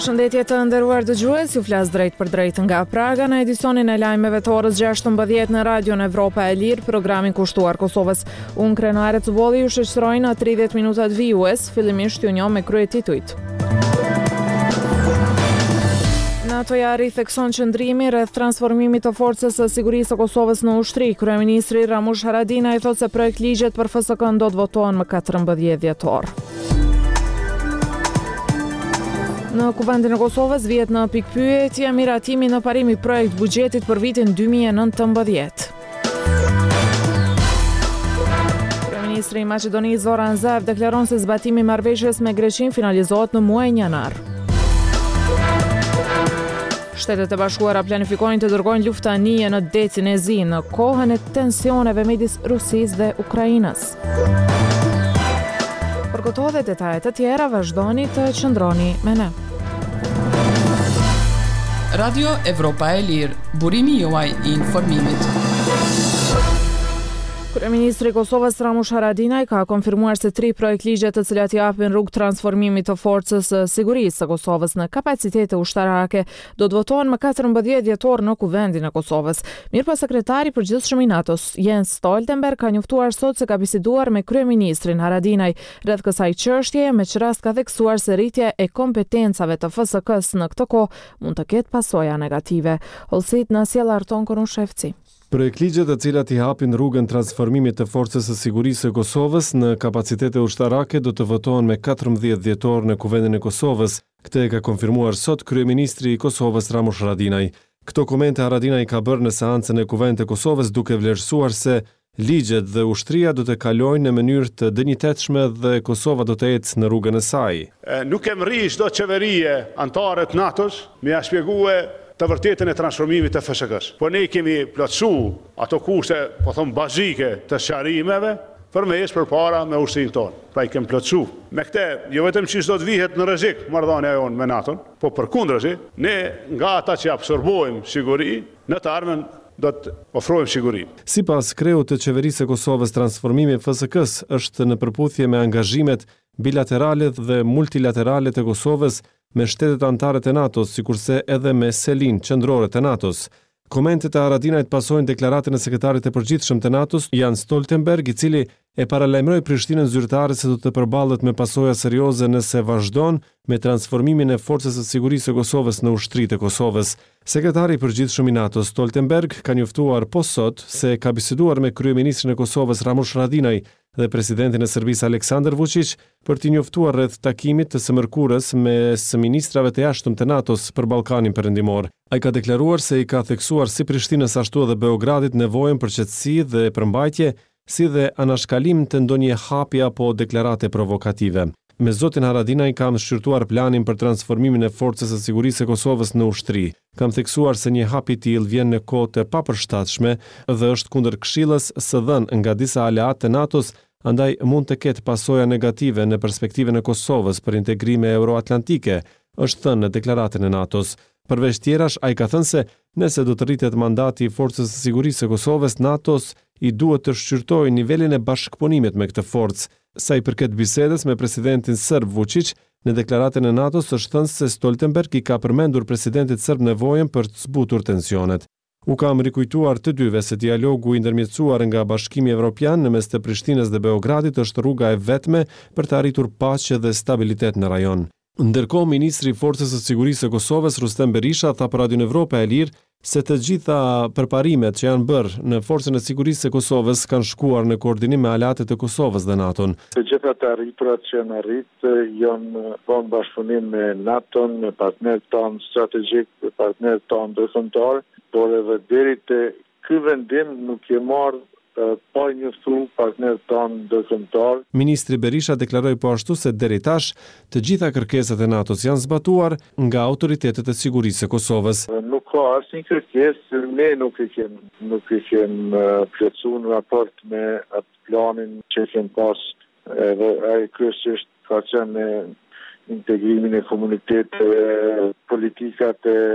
Përshëndetje të nderuar dëgjues, ju flas drejt për drejt nga Praga në edicionin e lajmeve të orës 16 në Radion Evropa e Lirë, programin kushtuar Kosovës. Unë Krenare Cubolli ju shoqëroj në 30 minutat vijues, fillimisht ju njoh me krye titujt. NATO-ja rithekson qëndrimi rreth transformimit të forcës së sigurisë së Kosovës në ushtri. Kryeministri Ramush Haradinaj thotë se projekt ligjet për FSK do të votohen më 14 dhjetor. Në Kuvendin e Kosovës vihet në pikpyetje miratimi në parim i projekt buxhetit për vitin 2019. Kryeministri i Maqedonisë Zoran Zaev deklaron se zbatimi i marrëveshjes me Greqinë finalizohet në muajin janar. Shtetet e Bashkuara planifikojnë të dërgojnë luftanije në detin e Zi në kohën e tensioneve midis Rusisë dhe Ukrainës. Për këto dhe detajet të tjera vazhdoni të qëndroni me ne. Radio Evropa e Lirë, burimi juaj i informimit. Kryeministri i Kosovës Ramush Haradinaj ka konfirmuar se 3 projekt ligje të cilat japin rrugë transformimit të forcës së sigurisë së Kosovës në kapacitete ushtarake do të votohen më 14 dhjetor në Kuvendin e Kosovës. Mirëpo sekretari i përgjithshëm i NATO-s Jens Stoltenberg ka njoftuar sot se ka biseduar me kryeministrin Haradinaj rreth kësaj çështjeje, me që rast ka theksuar se rritja e kompetencave të FSK-s në këtë kohë mund të ketë pasoja negative. Holsit na sjell Arton Konushevci. Projekt ligje të cilat i hapin rrugën transformimit të forcës së sigurisë së Kosovës në kapacitete ushtarake do të votohen me 14 dhjetor në Kuvendin e Kosovës. Këtë e ka konfirmuar sot kryeministri i Kosovës Ramush Haradinaj. Këto komente Haradinaj ka bërë në seancën e Kuvendit të Kosovës duke vlerësuar se ligjet dhe ushtria do të kalojnë në mënyrë të dinjitetshme dhe Kosova do të ecë në rrugën e saj. Nuk kemë rri çdo qeverie antare të NATO-s, më ja shpjegue të vërtetën e transformimit të FSK-s. Po ne kemi plotësu ato kushte, po thon bazike të sqarimeve për me ecë përpara me ushtrinë tonë. Pra i kemi plotësu. Me këtë, jo vetëm që do të vihet në rrezik marrëdhënia jonë me NATO-n, po përkundrazi, ne nga ata që absorbojmë siguri, në të ardhmen do të ofrojmë siguri. Sipas kreut të qeverisë së Kosovës, transformimi i FSK-s është në përputhje me angazhimet bilaterale dhe multilaterale të Kosovës me shtetet anëtare të NATO-s, sikurse edhe me selin qendrore të NATO-s. Komentet e Haradinajt pasojnë deklaratën e sekretarit të përgjithshëm të NATO-s, Jens Stoltenberg, i cili e paralajmëroi Prishtinën zyrtare se do të përballet me pasoja serioze nëse vazhdon me transformimin e forcës së sigurisë së Kosovës në ushtrisë të Kosovës. Sekretari i përgjithshëm i NATO-s Stoltenberg ka njoftuar sot se ka biseduar me kryeministrin e Kosovës Ramush Haradinaj dhe presidentin e Serbisë Aleksandar Vučić për t'i njoftuar rreth takimit të së mërkurës mes ministrave të jashtëm të NATO-s për Ballkanin Perëndimor. Ai ka deklaruar se i ka theksuar si Prishtinës ashtu edhe Beogradit nevojën për qetësi dhe përmbajtje, si dhe anashkalim të ndonjë hapi apo deklarate provokative. Me zotin Haradinaj kam shqyrtuar planin për transformimin e forcës së sigurisë së Kosovës në ushtri. Kam theksuar se një hap i tillë vjen në kohë të papërshtatshme dhe është kundër këshillës së dhënë nga disa aleatë të NATO-s, andaj mund të ketë pasoja negative në perspektivën e Kosovës për integrime euroatlantike, është thënë në deklaratën e NATO-s. Përveç tjerash, ai ka thënë se nëse do të rritet mandati i forcës së sigurisë së Kosovës, NATO-s i duhet të shqyrtojë nivelin e bashkëpunimit me këtë forcë. Sa i përket bisedës me presidentin serb Vučić, në deklaratën e NATO-s është thënë se Stoltenberg i ka përmendur presidentit serb nevojën për të zbutur tensionet. U kam rikujtuar të dyve se dialogu i ndërmjetësuar nga Bashkimi Evropian në mes të Prishtinës dhe Beogradit është rruga e vetme për të arritur paqe dhe stabilitet në rajon. Ndërkohë, ministri i Forcës së Sigurisë së Kosovës Rustem Berisha tha për Radio Evropa e Lirë se të gjitha përparimet që janë bërë në Forcën e Sigurisë së Kosovës kanë shkuar në koordinim me aleatët e Kosovës dhe NATO-n. Të gjitha të arriturat që janë arritë janë bën bashkëpunim me NATO-n, me partnerët tanë strategjik, me partnerët tanë ndërkombëtar, por edhe deri te ky vendim nuk je marrë pa njoftu partnerët tanë ndërkombëtar. Ministri Berisha deklaroi po ashtu se deri tash të gjitha kërkesat e NATO-s janë zbatuar nga autoritetet e sigurisë së Kosovës. Nuk ka asnjë kërkesë, ne nuk e kemi plotësuar në raport me atë planin që kemi pas, edhe ai kryesisht ka qenë me integrimin e komuniteteve, politikat e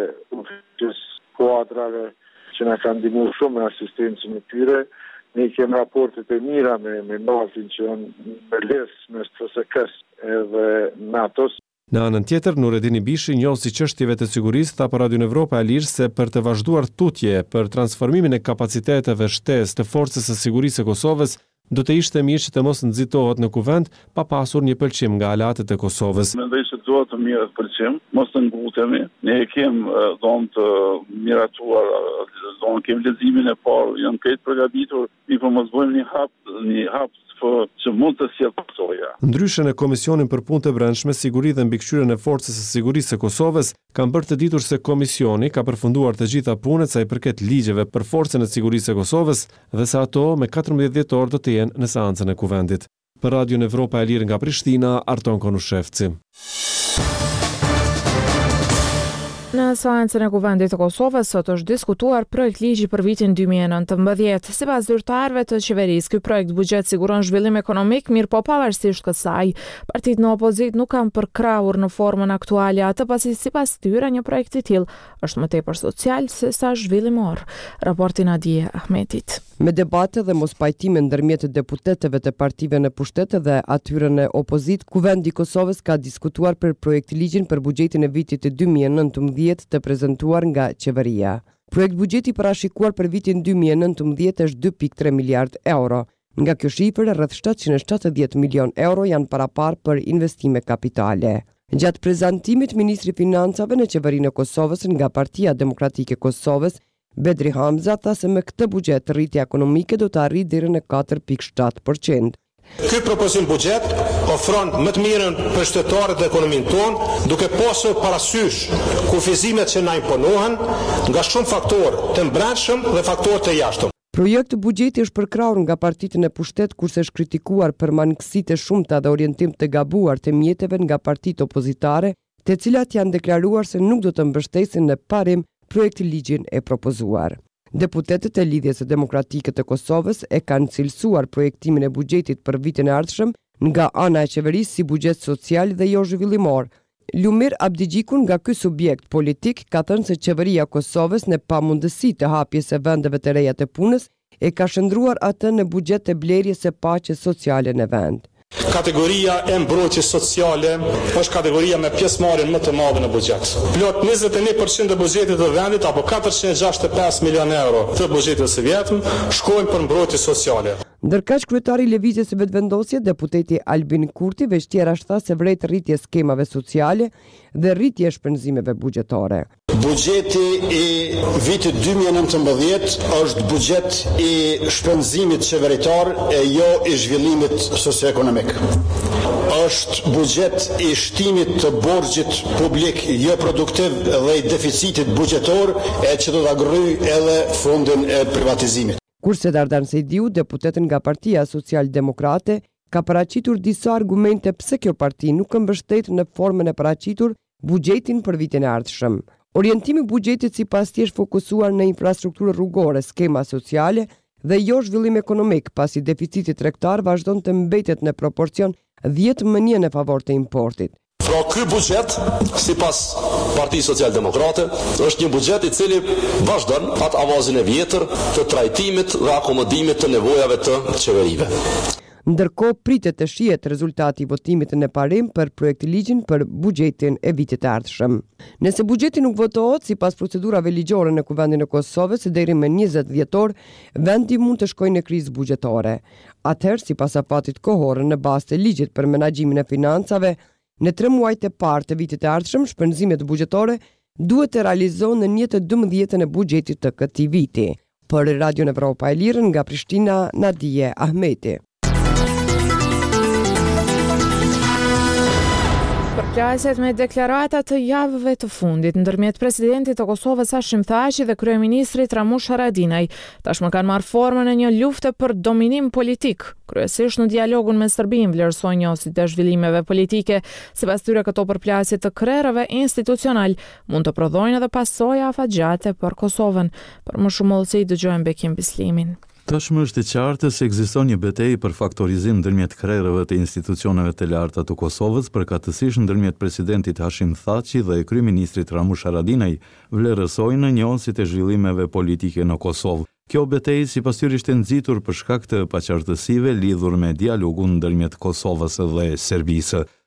kuadrave që na kanë ndihmuar shumë në asistencën e tyre. Ne kemi raportet e mira me NATO-n që janë në les mes FSK-s edhe NATO-s. Në anën tjetër, Nureddin Ibishi, njohësi çështjeve të sigurisë, tha për Radion Evropa e Lirë se për të vazhduar tutje për transformimin e kapaciteteve shtesë të forcës së sigurisë së Kosovës, do të ishte mirë që të mos nxitohet në kuvend pa pasur një pëlqim nga aleatët e Kosovës. Mendoj se duhet të mirë pëlqim, mos të ngutemi. Ne kemi dhomë të miratuar, kemi leximin e parë, janë këtë përgatitur, por mos bëjmë një hap që mund të sjellë pasoja. Ndryshe në Komisionin për Punë të Brendshme, Siguri dhe Mbikëqyrjen e Forcës së Sigurisë së Kosovës kanë bërë të ditur se komisioni ka përfunduar të gjitha punët sa i përket ligjeve për Forcën e Sigurisë së Kosovës dhe se ato me 14 dhjetor do të jenë në seancën e kuvendit. Për Radion Evropa e Lirë nga Prishtina, Arton Konushevci. Në seancën e kuvendit të Kosovës sot është diskutuar projekt ligji për vitin 2019. Sipas zyrtarëve të qeverisë, ky projekt buxhet siguron zhvillim ekonomik, mirë po pavarësisht kësaj, partitë në opozitë nuk kanë përkrahur në formën aktuale atë, pasi sipas tyre një projekt i tillë është më tepër social se sa zhvillimor. Raporti Nadije Ahmetit. Me debate dhe mos pajtime ndërmjet deputetëve të partive në pushtet dhe atyre në opozit, Kuvendi i Kosovës ka diskutuar për projekt ligjin për buxhetin e vitit të 2019 të prezentuar nga qeveria. Projekt buxheti parashikuar për vitin 2019 është 2.3 miliard euro. Nga kjo shifër, rreth 770 milion euro janë parapar për investime kapitale. Gjatë prezantimit, Ministri i Financave në qeverinë e Kosovës nga Partia Demokratike e Kosovës, Bedri Hamza, tha se me këtë buxhet rritja ekonomike do të arrijë deri në 4.7%. Ky propozim buxhet ofron më të mirën për shtetarët dhe ekonominë tonë, duke pasur parasysh kufizimet që na imponohen nga shumë faktorë të brendshëm dhe faktorë të jashtëm. Projekti buxheti është përkrahur nga partitë në pushtet, kurse është kritikuar për mangësitë e shumta dhe orientim të gabuar të mjeteve nga partitë opozitare, të cilat janë deklaruar se nuk do të mbështesin në parim projekti ligjin e propozuar. Deputetët e Lidhjes së Demokratike të Kosovës e kanë cilësuar projektimin e buxhetit për vitin e ardhshëm nga ana e qeverisë si buxhet social dhe jo zhvillimor. Lumir Abdigjikun nga ky subjekt politik ka thënë se qeveria e Kosovës në pamundësi të hapjes së vendeve të reja të punës e ka shndruar atë në buxhet të blerjes së paqes sociale në vend. Kategoria e mbrojtjes sociale është kategoria me pjesëmarrjen më të madhe në buxhet. Plot 21% e buxhetit të vendit apo 465 milion euro të buxhetit së vjetëm shkojnë për mbrojtje sociale. Ndërkaq kryetari i Lëvizjes së Vetëvendosjes, deputeti Albin Kurti, vështira tha se vret rritje skemave sociale dhe rritje shpenzimeve buxhetare. Buxheti i vitit 2019 është buxhet i shpenzimit qeveritar e jo i zhvillimit socioekonomik. Është buxhet i shtimit të borxhit publik jo produktiv dhe i deficitit buxhetor e që do ta ngryjë edhe fondin e privatizimit. Kurse Dardan Sejdiu, deputet nga Partia Social-Demokrate, ka paraqitur disa argumente pse kjo parti nuk mbështet në formën e paraqitur buxhetin për vitin e ardhshëm. Orientimi i buxhetit sipas tij është fokusuar në infrastrukturë rrugore, skema sociale dhe jo zhvillim ekonomik, pasi deficiti tregtar vazhdon të mbetet në proporcion 10% në favor të importit. Pra ky buxhet, sipas Partisë Social-Demokrate, është një buxhet i cili vazhdon atë avazin e vjetër të trajtimit dhe akomodimit të nevojave të qeverive. Ndërkohë pritet të shihet rezultati i votimit në parim për projektligjin për buxhetin e vitit të ardhshëm. Nëse buxheti nuk votohet sipas procedurave ligjore në Kuvendin e Kosovës deri më 20 dhjetor, vendi mund të shkojë në krizë buxhetare. Atëherë, sipas afatit kohor në bazë të ligjit për menaxhimin e financave, në 3 muajt e parë të vitit të ardhshëm, shpenzimet buxhetare duhet të realizohen në 1/12 e buxhetit të këtij viti. Për Radio Evropa e Lirë nga Prishtina, Nadije Ahmeti. Përplasjet me deklaratat të javëve të fundit ndërmjet presidentit të Kosovës Hashim Thaçi dhe kryeministrit Ramush Haradinaj tashmë kanë marrë formën e një lufte për dominim politik, kryesisht në dialogun me Serbinë, vlerësojnë njësit e zhvillimeve politike. Sipas tyre, këto përplasje të krerëve institucional mund të prodhojnë edhe pasoja afatgjate për Kosovën. Për më shumë hollësi dëgjojmë Bekim Bislimin. Tashmë është e qartë se ekziston një betejë për faktorizim ndërmjet krerëve të institucioneve të larta të Kosovës, përkatësisht ndërmjet presidentit Hashim Thaçi dhe kryeministrit Ramush Haradinaj, vlerësojnë njohësit e zhvillimeve politike në Kosovë. Kjo betejë sipas tyre ishte nxitur për shkak të paqartësive lidhur me dialogun ndërmjet Kosovës dhe Serbisë.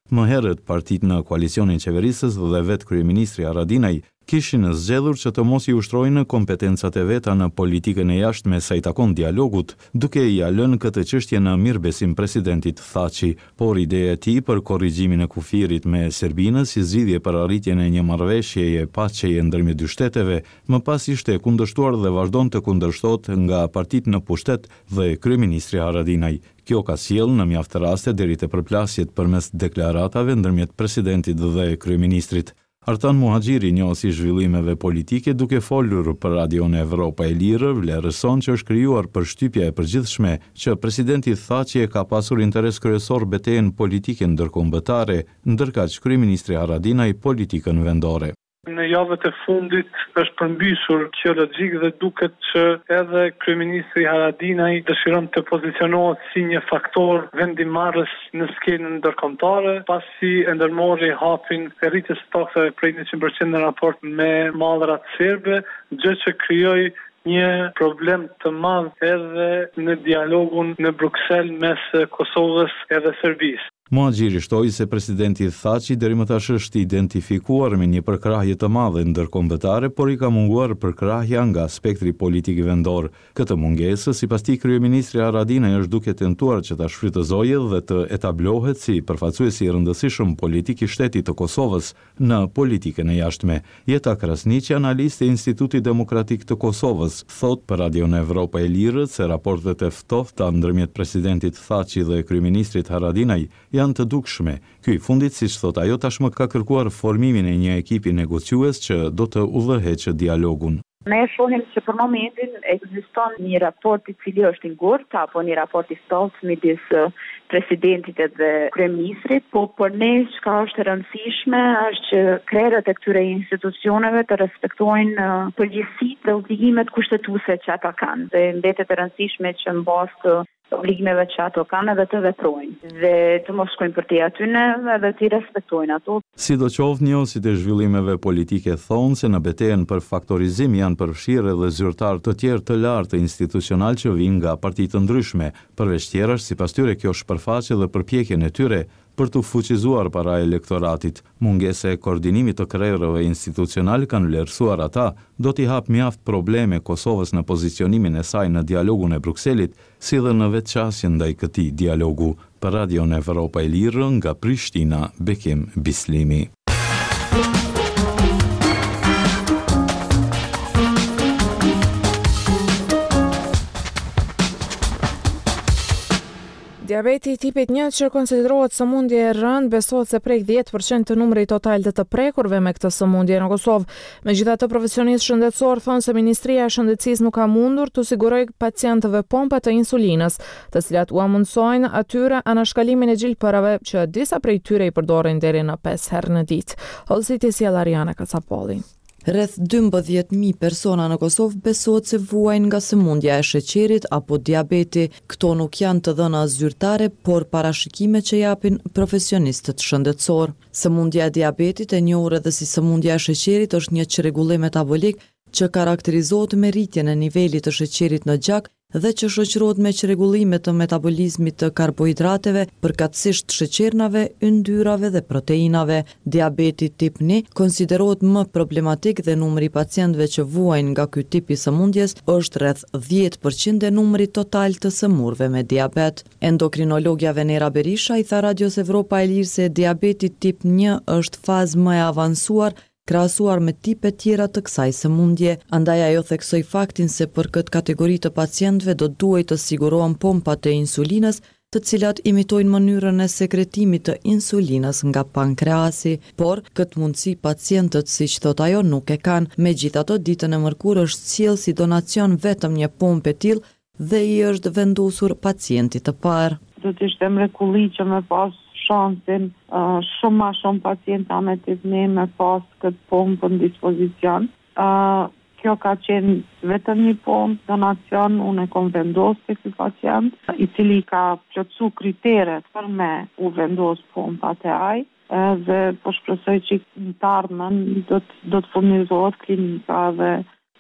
Më herët partitë në koalicionin qeverisës dhe vetë kryeministri Haradinaj kishin zgjedhur që të mos i ushtrojnë kompetencat e veta në politikën e jashtme sa i takon dialogut, duke i lënë këtë çështje në mirëbesim presidentit Thaçi, por ideja e tij për korrigjimin e kufirit me Serbinë si zgjidhje për arritjen e një marrëveshjeje paqeje ndërmjet dy shteteve, më pas ishte kundërshtuar dhe vazhdon të kundërshtohet nga partitë në pushtet dhe kryeministri Haradinaj. Kjo ka sjellë në mjaft raste deri te përplasjet përmes deklaratave ndërmjet presidentit dhe kryeministrit. Artan Muhaxhiri, njohësi i zhvillimeve politike, duke folur për Radion Evropa e Lirë, vlerëson që është krijuar përshtypja e përgjithshme që presidenti Thaçi ka pasur interes kryesor betejën politike ndërkombëtare, ndërkaq kryeministri Haradinaj politikën vendore. Në javët e fundit është përmbysur kjo logjik dhe duket që edhe kryeministri Haradinaj dëshiron të pozicionohet si një faktor vendimarrës në skenën ndërkombëtare, pasi e ndërmori hapin e rritjes së taksave prej 100% në raport me mallrat serbe, gjë që krijoi një problem të madh edhe në dialogun në Bruksel mes Kosovës edhe Serbisë. Muhaxhiri shtoi se presidenti Thaçi deri më tash është identifikuar me një përkrahje të madhe ndërkombëtare, por i ka munguar përkrahja nga spektri politik vendor. Këtë mungesë, sipas tij, kryeministri Haradinaj është duke tentuar që ta shfrytëzojë dhe të etablohet si përfaqësuesi i rëndësishëm politik i shtetit të Kosovës në politikën e jashtme. Jeta Krasniqi, analist e Institutit Demokratik të Kosovës, thot për Radion Evropa e Lirë se raportet e ftofta ndërmjet presidentit Thaçi dhe kryeministrit Haradinaj janë të dukshme. Ky i fundit, siç thot ajo, tashmë ka kërkuar formimin e një ekipi negociues që do të udhëheqë dialogun. Ne shohim që për momentin ekziston një raport i cili është i ngurtë apo një raport i ftoftë midis presidentit dhe kryeministrit, po për ne çka është e rëndësishme është që krerët e këtyre institucioneve të respektojnë përgjegjësitë dhe obligimet kushtetuese që ata kanë. Dhe mbetet e rëndësishme që mbas të obligimeve që ato kanë edhe të veprojnë dhe të mos shkojnë për te atyne edhe të i respektojnë ato. Sidoqoftë, njohësit e zhvillimeve politike thonë se në betejën për faktorizim janë përfshirë edhe zyrtar të tjerë të lartë institucional që vijnë nga parti të ndryshme. Përveç tjerash, sipas tyre kjo shpërfaqe dhe përpjekjen e tyre për të fuqizuar para elektoratit. Mungesa e koordinimit të krerëve institucional kanë vlerësuar ata, do t'i hap mjaft probleme Kosovës në pozicionimin e saj në dialogun e Brukselit, si dhe në vetëqasjen ndaj këtij dialogu. Për Radion Evropa e Lirë, nga Prishtina, Bekim Bislimi. Diabeti tipit 1 që konsiderohet sëmundje e rënd besohet se prek 10% të numrit total të prekurve me këtë sëmundje në Kosovë. Megjithatë, profesionistë shëndetësor thonë se Ministria e Shëndetësisë nuk ka mundur të sigurojë pacientëve pompa të insulinës, të cilat u mundsojnë atyre anashkallimin e gjilpërave që disa prej tyre i përdorin deri në 5 herë në ditë. Hollësiti si Ariana Kacapolli. Rreth 12.000 persona në Kosovë besohet se vuajnë nga sëmundja e sheqerit apo diabeti. Këto nuk janë të dhëna zyrtare, por parashikime që japin profesionistët shëndetësor. Sëmundja e diabetit, e njohur edhe si sëmundja e sheqerit, është një çrregullim metabolik që karakterizohet me rritjen e nivelit të sheqerit në gjak dhe që shoqërohet me çrregullime të metabolizmit të karbohidrateve, përkatësisht sheqernave, yndyrave dhe proteinave. Diabeti tip 1 konsiderohet më problematik dhe numri i pacientëve që vuajnë nga ky tip i sëmundjes është rreth 10% e numrit total të sëmurëve me diabet. Endokrinologja Venera Berisha i tha Radios Evropa e Lirë se diabeti tip 1 është fazë më e avancuar krahasuar me tipe tjera të kësaj sëmundje. Andaj ajo theksoi faktin se për këtë kategori të pacientëve do duhet të sigurohen pompat e insulinës, të cilat imitojnë mënyrën e sekretimit të insulinës nga pankreasi, por këtë mundësi pacientët, siç thot ajo, nuk e kanë. Megjithatë, ditën e mërkurë është sjellë si donacion vetëm një pompë e tillë dhe i është vendosur pacientit të parë. Do të ishte mrekulli që me pas shansin shumë ma shumë pacienta me tipni me pas këtë pompë në dispozicion. Kjo ka qenë vetëm një pompë, donacion, unë e kom vendos të kësi pacient, i cili ka plotësu kriteret për me u vendos pompat e aj, dhe po shpresoj që në të ardhmen do të furnizohet klinika dhe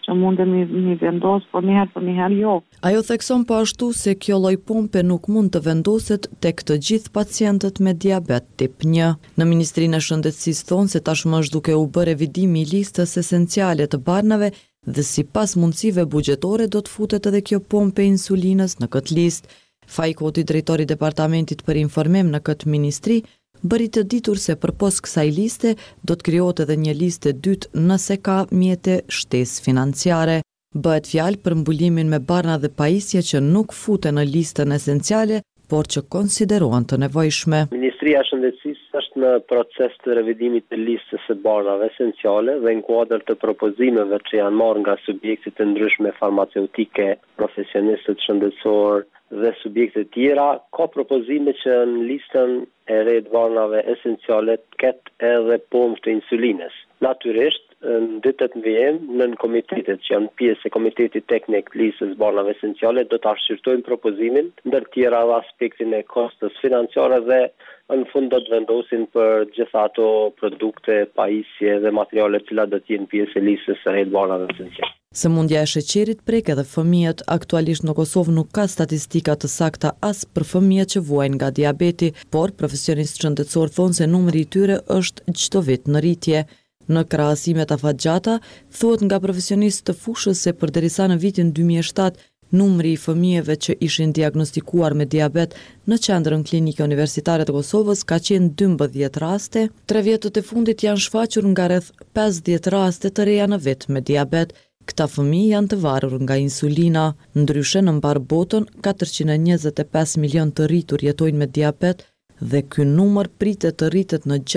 që mundemi mi vendos, por njëherë jo. Ajo thekson po ashtu se kjo lloj pompe nuk mund të vendoset tek të gjithë pacientët me diabet tip 1. Në Ministrinë e Shëndetësisë thonë se tashmë është duke u bërë revidimi i listës esenciale të barnave dhe sipas mundësive buxhetore do të futet edhe kjo pompë e insulinës në këtë listë. Fajkoti, drejtori i departamentit për informim në këtë ministri, bëri të ditur se përpos kësaj liste do të krijohet edhe një listë e dytë nëse ka mjete shtesë financiare. Bëhet fjalë për mbulimin me barna dhe pajisje që nuk futen në listën esenciale, por që konsiderohen të nevojshme. Ministria e Shëndetësisë është në proces të revidimit të listës së barnave esenciale dhe në kuadër të propozimeve që janë marrë nga subjektet e ndryshme farmaceutike, profesionistët shëndetësor dhe subjekte tjera, ka propozime që në listën e re të barnave esenciale të ketë edhe pompë të insulinës. Natyrisht, në ditët në vijim, në komitetet që janë pjesë e komitetit teknik të listës barnave esenciale, do të arshqyrtojnë propozimin, ndër tjera dhe aspektin e kostës financiare dhe në fund do të vendosin për gjitha ato produkte, pajisje dhe materiale të cilat do të jenë pjesë e listës së re të barnave esenciale. Sëmundja e sheqerit prek edhe fëmijët. Aktualisht në Kosovë nuk ka statistika të sakta as për fëmijët që vuajnë nga diabeti, por profesionistë shëndetësor thonë se numri i tyre është çdo vit në rritje. Në krahasimet afatgjata, thuhet nga profesionistë të fushës se përderisa në vitin 2007, numri i fëmijëve që ishin diagnostikuar me diabet në qendrën klinike universitare të Kosovës ka qenë 12 raste. 3 vjetët e fundit janë shfaqur nga rreth 50 raste të reja në vit me diabet. Këta fëmijë janë të varur nga insulina. Ndryshe në mbar botën, 425 milion të rritur jetojnë me diabet dhe ky numër pritet të rritet në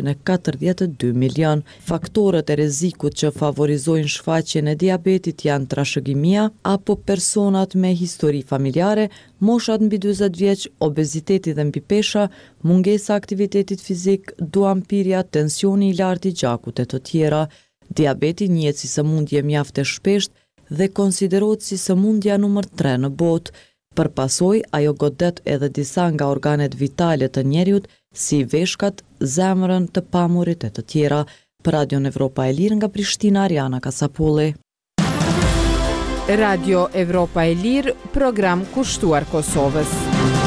642 milion. Faktorët e rrezikut që favorizojnë shfaqjen e diabetit janë trashëgimia apo personat me histori familjare, moshat mbi 40 vjeç, obeziteti dhe mbipesha, mungesa e aktivitetit fizik, duampirja, tensioni i lartë i gjakut e të tjera. Diabeti njihet si sëmundje mjaft e shpeshtë dhe konsiderohet si sëmundja numër 3 në botë. Për pasojë, ajo godet edhe disa nga organet vitale të njeriut, si veshkat, zemrën, të pamurit e të tjera. Për Radion Evropa e Lirë nga Prishtina, Ariana Kasapolli. Radio Evropa e Lirë, program kushtuar Kosovës.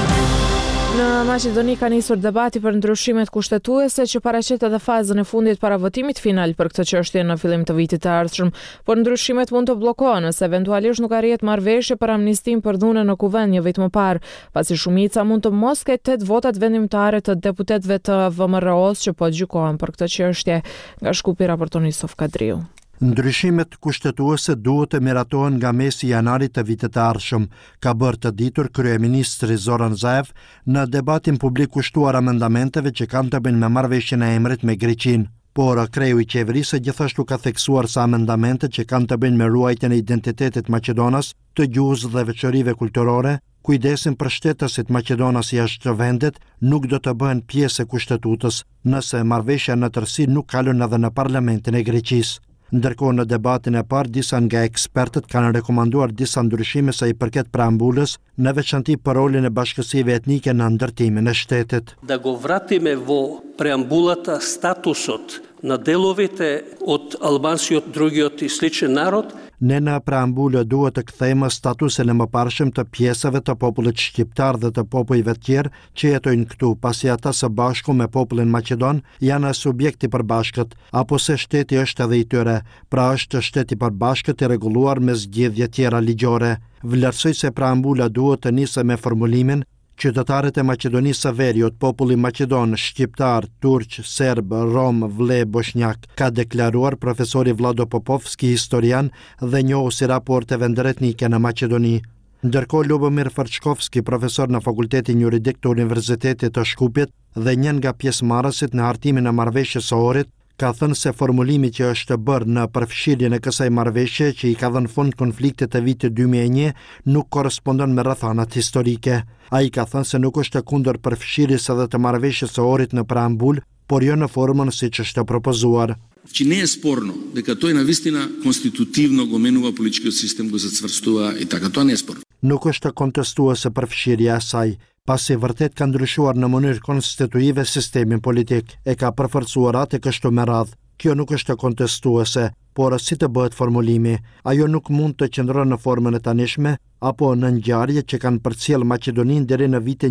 Në Maqedoni ka nisur debati për ndryshimet kushtetuese që paraqet edhe fazën e fundit para votimit final për këtë çështje në fillim të vitit të ardhshëm, por ndryshimet mund të bllokohen nëse eventualisht nuk arrihet marrëveshje për amnistim për dhunën në kuvend një vit më parë, pasi shumica mund të mos ketë 8 votat vendimtare të deputetëve të VMRO-s që po gjykohen për këtë çështje. Nga Shkupi raporton Yusuf Kadriu. Ndryshimet kushtetuese duhet të miratohen nga mesi janarit të vitit të ardhshëm, ka bërë të ditur kryeministri Zoran Zaev në debatin publik kushtuar amendamenteve që kanë të bëjnë me marrëveshjen e emrit me Greqinë. Por kreu i qeverisë gjithashtu ka theksuar se amendamentet që kanë të bëjnë me ruajtjen e identitetit Maqedonas, të gjuhës dhe veçorive kulturore, kujdesin për shtetësit Maqedonas jashtë vendit, nuk do të bëhen pjesë e kushtetutës, nëse marrëveshja në tërësi nuk kalon edhe në parlamentin e Greqisë. Ndërkohë në debatin e parë, disa nga ekspertët kanë rekomanduar disa ndryshime sa i përket preambulës, në veçanti për rolin e bashkësive etnike në ndërtimin e shtetit. Da go vratime vo preambulata statusot na delovite od albanskog drugog i sličan narod. Ne në preambulë duhet të kthejmë statusin e mëparshëm të pjesëve të popullit shqiptar dhe të popujve të tjerë që jetojnë këtu, pasi ata së bashku me popullin maqedon janë subjekti përbashkët, apo se shteti është edhe i tyre, pra është shteti përbashkët i rregulluar me zgjedhje tjera ligjore. Vlerësoj se preambula duhet të nisë me formulimin: qytetarët e Maqedonisë së Veriut, populli maqedon, shqiptar, turq, serb, rom, vle, bosnjak, ka deklaruar profesori Vlado Popovski, historian dhe njohuesi raporteve ndëretnike në Maqedoni. Ndërkohë Lubomir Fërçkovski, profesor në Fakultetin Juridik të Universitetit të Shkupit dhe një nga pjesëmarrësit në hartimin e marrëveshjes së orit, ka thënë se formulimi që është bërë në përfshirjen e kësaj marrëveshje që i ka dhënë fund konfliktit të vitit 2001 nuk korrespondon me rrethanat historike. Ai ka thënë se nuk është kundër përfshirjes edhe të marrëveshjes së orit në preambul, por jo në formën siç është propozuar. Që не е спорно дека тој навистина конститутивно го менува политичкиот систем, го зацврстува и така, тоа не е спорно. Nuk është kontestuese përfshirja e saj, pasi vërtet ka ndryshuar në mënyrë konstituive sistemin politik, e ka përforcuar atë kështu me radhë. kjo nuk është kontestuese, por si të bëhet formulimi, ajo nuk mund të qëndron në formën e tanishme apo në ngjarje që kanë përcjell Maqedoninë deri në vitin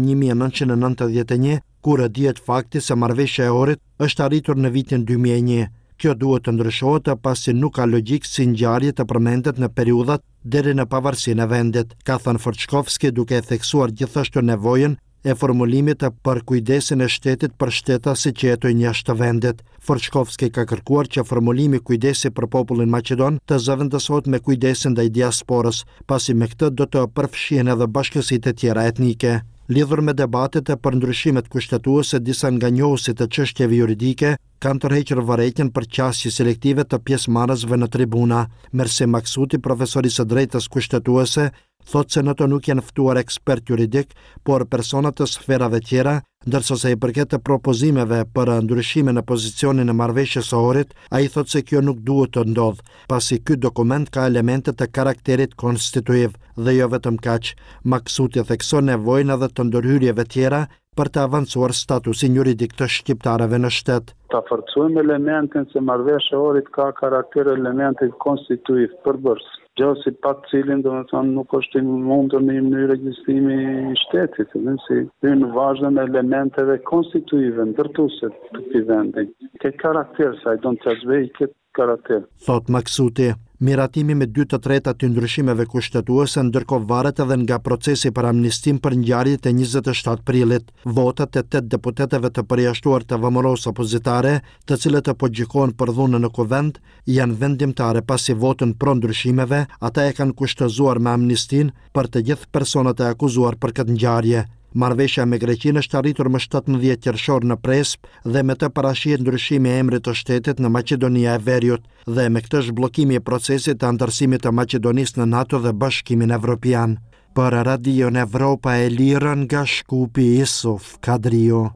1991, kur dihet fakti se marrëveshja e Ohrit është arritur në vitin 2001. Kjo duhet të ndryshohet pasi nuk ka logjik si ngjarje të përmendet në periudhat deri në pavarësinë e vendit, ka thënë Forçkovski, duke e theksuar gjithashtu nevojën e formulimit për kujdesin e shtetit për shtetasit që jetojnë jashtë vendit. Forçkovski ka kërkuar që formulimi kujdesi për popullin maqedon të zëvendësohet me kujdesin ndaj diasporës, pasi me këtë do të përfshihen edhe bashkësitë e tjera etnike. Lidhur me debatet e për ndryshimet kushtetuese, disa nga njohësit e çështjeve juridike kanë tërhequr vërejtjen për qasje selektive të pjesëmarrësve në tribuna. Mersi Maksuti, profesori së drejtës kushtetuese, thotë se në to nuk janë ftuar ekspert juridik, por persona të sferave tjera, ndërsa sa i përket të propozimeve për ndryshime në pozicionin e marrëveshjes së Ohrit, ai thotë se kjo nuk duhet të ndodhë, pasi ky dokument ka elemente të karakterit konstituiv dhe jo vetëm kaq. Maksuti thekson nevojën edhe të ndërhyrjeve tjera për të avancuar statusin juridik të shqiptarëve në shtet. Ta forcojmë elementin se marrëveshja e Ohrit ka karakter elementi konstituiv përbërës. Gjosi pa cilin nuk është i mundur në mënyrë ekzistimi i shtetit, si në vazhdon elementeve konstituive, ndërtuese të këtij vendi. Ke karakter, sa i don të zhvej këtë karakter. Thot Maksuti, miratimi me 2/3 të ndryshimeve kushtetuese ndërkohë varet edhe nga procesi për amnistim për ngjarjet e 27 prillit. Votat e 8 deputetëve të përjashtuar të vëmëros opozitare, të cilët po gjykohen për dhunën në kuvend, janë vendimtare pasi votën pro ndryshimeve, ata e kanë kushtëzuar me amnistin për të gjithë personat e akuzuar për këtë ngjarje. Marrëveshja me Greqinë është arritur më 17 qershor në Presp dhe me të parashihet ndryshimi i emrit të shtetit në Maqedonia e Veriut dhe me këtë zhbllokimi i procesit të antarësimit të Maqedonisë në NATO dhe Bashkimin Evropian. Për Radio Evropa e Lirë nga Shkupi, Isuf Kadrio.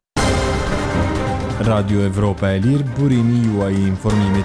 Radio Evropa e Lirë, burimi juaj i informimit.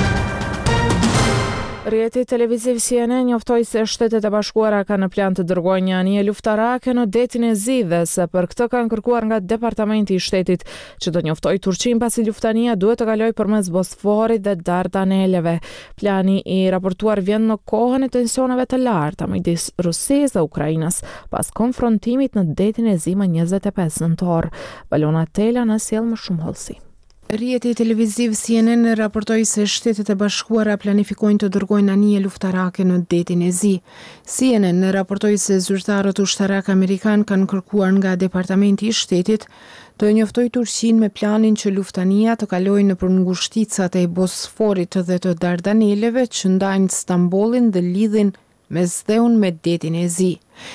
Rrjeti televiziv CNN njoftoi se Shtetet e Bashkuara kanë në plan të dërgojnë një anije luftarake në detin e Zi dhe se për këtë kanë kërkuar nga Departamenti i Shtetit që të njoftojë Turqinë pasi luftania duhet të kalojë përmes Bosforit dhe Dardaneleve. Plani i raportuar vjen në kohën e tensioneve të larta midis Rusisë dhe Ukrainës pas konfrontimit në detin e Zi më 25 nëntor. Valona Tela na sjell më shumë hollësi. Rrjeti televiziv CNN raportoi se Shtetet e Bashkuara planifikojnë të dërgojnë anije luftarake në detin e Zi. CNN raportoi se zyrtarët ushtarak amerikan kanë kërkuar nga Departamenti i Shtetit të njoftojë Turqinë me planin që luftania të kalojë nëpër ngushticat e Bosforit dhe të Dardaneleve që ndajnë Stambollin dhe lidhin mes dheun me detin e Zi.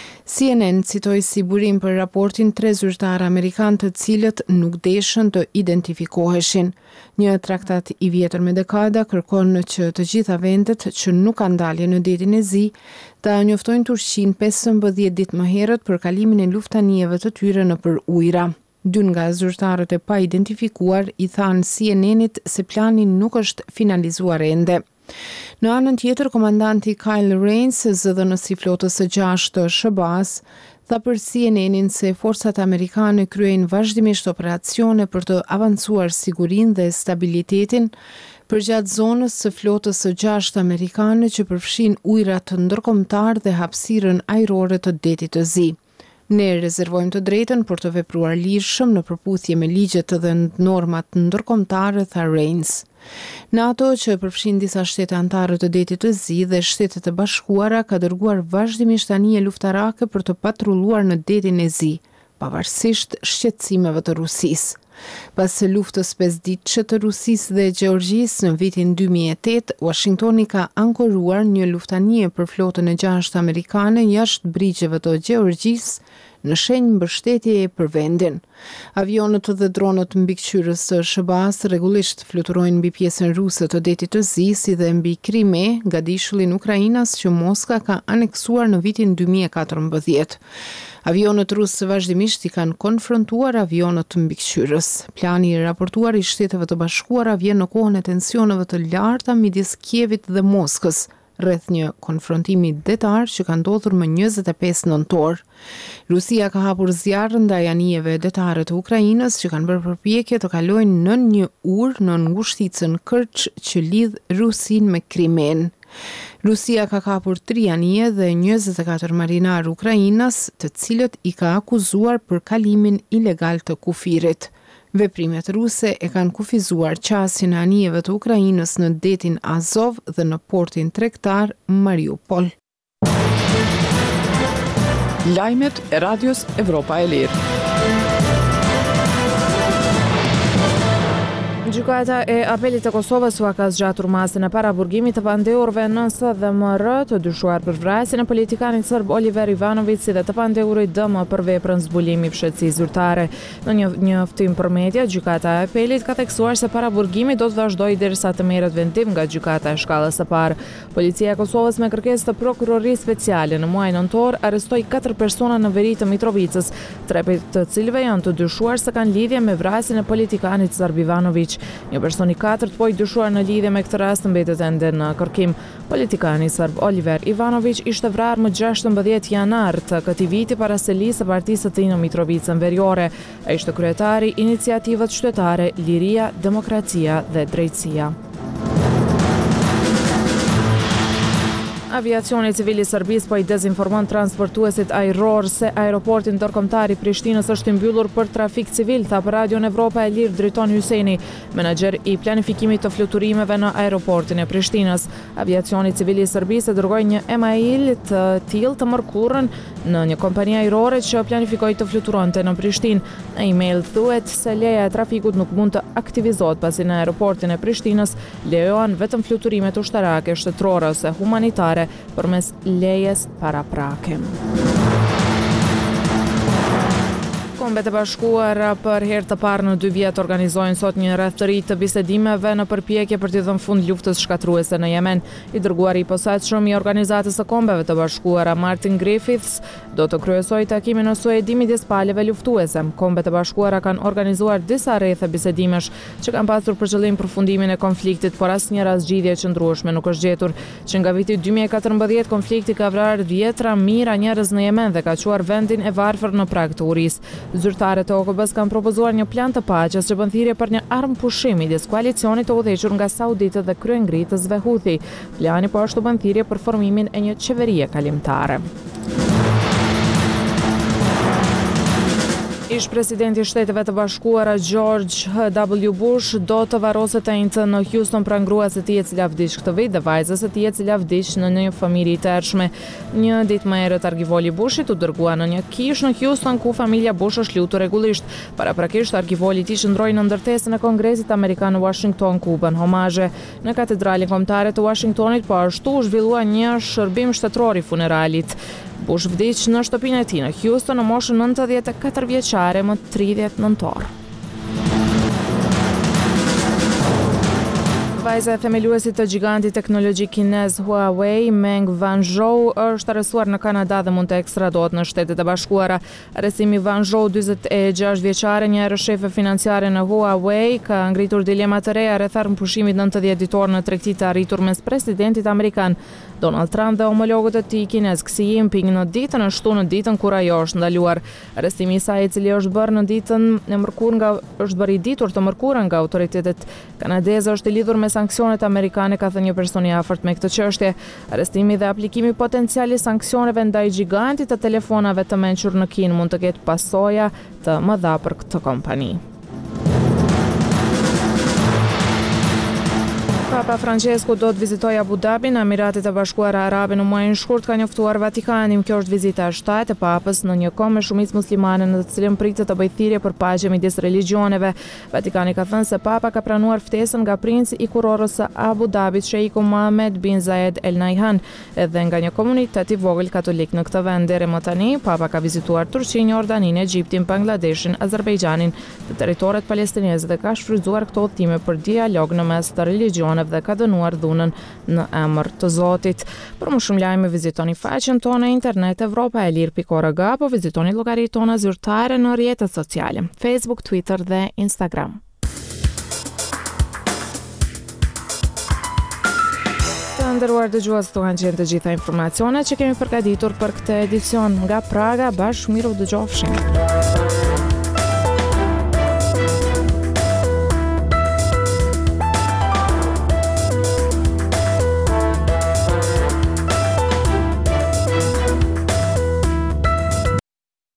CNN citoi si burim për raportin 3 zyrtarë amerikanë të cilët nuk deshën të identifikoheshin. Një traktat i vjetër me dekada kërkon që të gjitha vendet që nuk kanë dalje në detin e Zi ta njoftojnë Turqinë 15 ditë më herët për kalimin e luftanijeve të tyre nëpër ujra. 2 nga zyrtarët e pa identifikuar i thanë CNN-it se plani nuk është finalizuar ende. Në anën tjetër, komandanti Kyle Rains, zëdhënësi i flotës së 6 të SHBA-s, tha për CNN-in se forcat amerikane kryejnë vazhdimisht operacione për të avancuar sigurinë dhe stabilitetin përgjatë zonës së flotës së 6 amerikane që përfshin ujrat ndërkombëtar dhe hapësirën ajrore të detit të Zi. Ne rezervojmë të drejtën për të vepruar lirshëm në përputhje me ligjet dhe normat ndërkombëtare, tha Rains. NATO, që përfshin disa shtete anëtare të detit të Zi dhe Shtetet e Bashkuara, ka dërguar vazhdimisht anije luftarake për të patrulluar në detin e Zi, pavarësisht shqetësimeve të Rusisë. Pas luftës 5 ditëshe të Rusisë dhe Gjeorgjisë në vitin 2008, Washingtoni ka ankoruar një luftanije për flotën e 6 amerikane jashtë brigjeve të Gjeorgjisë në shenjë mbështetjeje për vendin. Avionët dhe dronët mbikëqyrës së SHBA-s rregullisht fluturojnë mbi pjesën ruse të detit të Zi, si dhe mbi Krime, gadishullin Ukrainas që Moska ka aneksuar në vitin 2014. Avionët rusë vazhdimisht i kanë konfrontuar avionët mbikëqyrës. Plani i raportuar i Shteteve të Bashkuara vjen në kohën e tensioneve të larta midis Kievit dhe Moskës rreth një konfrontimi detar që ka ndodhur më 25 nëntor. Rusia ka hapur zjarr ndaj anijeve detare të Ukrainës që kanë bërë përpjekje të kalojnë nën një urë në ngushticën Kerch që lidh Rusinë me Krimen. Rusia ka kapur 3 anije dhe 24 marinar Ukrainas, të cilët i ka akuzuar për kalimin ilegal të kufirit. Veprimet ruse e kanë kufizuar qasjen e anijeve të Ukrainës në detin Azov dhe në portin tregtar Mariupol. Lajmet e Radios Evropa e Lirë. Gjykata e apelit të Kosovës u ka zgjatur masën e paraburgimit të pandeurve në SDMR të dyshuar për vrasjen e politikanit serb Oliver Ivanović si dhe të pandeurit dëm për veprën zbulimi fshehtësi zyrtare. Në një njoftim për media, gjykata e apelit ka theksuar se paraburgimi do të vazhdojë derisa të merret vendim nga gjykata e shkallës së parë. Policia e Kosovës me kërkesë të prokurorisë speciale në muajin nëntor arrestoi 4 persona në veri të Mitrovicës, 3 prej të cilëve janë të dyshuar se kanë lidhje me vrasjen e politikanit serb Ivanović. Një person i 4 po i dyshuar në lidhje me këtë rast mbetet ende në kërkim. Politikani serb Oliver Ivanović ishte vrarë më 16 janar të këtij viti para selisë së partisë së tij në Mitrovicën Veriore. Ai ishte kryetari i iniciativës qytetare Liria, Demokracia dhe Drejtësia. Aviacioni civil i Serbisë po i dezinformon transportuesit ajror se aeroporti ndërkombëtar i Prishtinës është i mbyllur për trafik civil, tha për Radion Evropa e Lirë Driton Hyseni, menaxher i planifikimit të fluturimeve në aeroportin e Prishtinës. Aviacioni civil i Serbisë dërgoi një email të tillë të mërkurën në një kompani ajrore që planifikoi të fluturonte në Prishtinë. Në email thuhet se leja e trafikut nuk mund të aktivizohet pasi në aeroportin e Prishtinës lejohen vetëm fluturimet ushtarake, shtetërore ose humanitare përmes lejes paraprake. Kombet e Bashkuara për herë të parë në 2 vjet organizojnë sot një rrethtëri të bisedimeve në përpjekje për t'i dhënë fund luftës shkatruese në Yemen. I dërguari i posaçëm i Organizatës së Kombeve të Bashkuara Martin Griffiths do të kryesojë takimin në Suedi midis palëve luftuese. Kombet e Bashkuara kanë organizuar disa rrethe bisedimesh që kanë pasur për qëllim përfundimin e konfliktit, por asnjëra zgjidhje e qëndrueshme nuk është gjetur. Që nga viti 2014 konflikti ka vrarë dhjetra mijëra njerëz në Yemen dhe ka çuar vendin e varfër në prag të urisë. Zyrtarët e OKB-s kanë propozuar një plan të paqes që bën thirrje për një armë pushimi midis koalicionit të udhëhequr nga sauditët dhe kryengritësve Houthi. Plani po ashtu bën thirrje për formimin e një qeverie kalimtare. Ish presidenti i Shteteve të Bashkuara George W. Bush do të varroset të njëjtën në Houston pra gruas e tij e cila vdiq këtë vit dhe vajzës së tij e cila vdiq në një familje të errshme. Një ditë më herët arkivoli Bushit u dërgua në një kishë në Houston ku familja Bush është lutur rregullisht. Paraprakisht arkivoli i tij qëndroi në ndërtesën e Kongresit Amerikan në Washington ku u bën homazhe. Në katedralin kombëtare të Washingtonit po ashtu u zhvillua një shërbim shtetëror i funeralit. Bush vdiq në shtëpinë e tij në Houston në moshën 94 vjeçare më 30 nëntor. Vajza e themeluesit të gigantit teknologjik kinez Huawei, Meng Wanzhou, është arrestuar në Kanada dhe mund të ekstradohet në Shtetet e Bashkuara. Arrestimi Wanzhou, 46 vjeçare, një erë shefe financiare në Huawei, ka ngritur dilema të reja rreth armëpushimit 90 ditor në tregti të arritur mes presidentit amerikan Donald Trump dhe homologët e tij kinez Xi Jinping në ditën e shtunë, në ditën kur ajo është ndaluar. Arrestimi i saj, i cili është bërë në ditën e mërkurë është bërë i ditur të mërkurën nga autoritetet kanadeze, është i lidhur me sanksionet amerikane, ka thënë një person i afërt me këtë çështje. Arrestimi dhe aplikimi potencial i sanksioneve ndaj gigantit të telefonave të mençur në Kinë mund të ketë pasoja të mëdha për këtë kompani. Papa Francesco do të vizitojë Abu Dhabi në Emiratet e Bashkuara Arabe në muajin shkurt, ka njoftuar Vatikani. Kjo është vizita e 7 e Papës në një kohë me shumicë muslimane në të cilën pritet të bëjë thirrje për paqe midis religioneve. Vatikani ka thënë se Papa ka pranuar ftesën nga princi i kurorës së Abu Dhabit, Sheikh Mohammed bin Zayed Al Nahyan, edhe nga një komunitet i vogël katolik në këtë vend. Deri më tani, Papa ka vizituar Turqinë, Jordaninë, Egjiptin, Bangladeshin, Azerbajxhanin, të territoret palestineze dhe ka shfrytzuar këto udhëtime për dialog në mes të religioneve dhe ka dënuar dhunën në emër të Zotit. Për më shumë lajme vizitoni faqen tonë internet evropaelir.org apo vizitoni llogaritë tona zyrtare në rrjetet sociale, Facebook, Twitter dhe Instagram. nderuar dëgjues, këto kanë qenë të gjitha informacionet që kemi përgatitur për këtë edicion nga Praga. Bashkë miru dëgjofshim.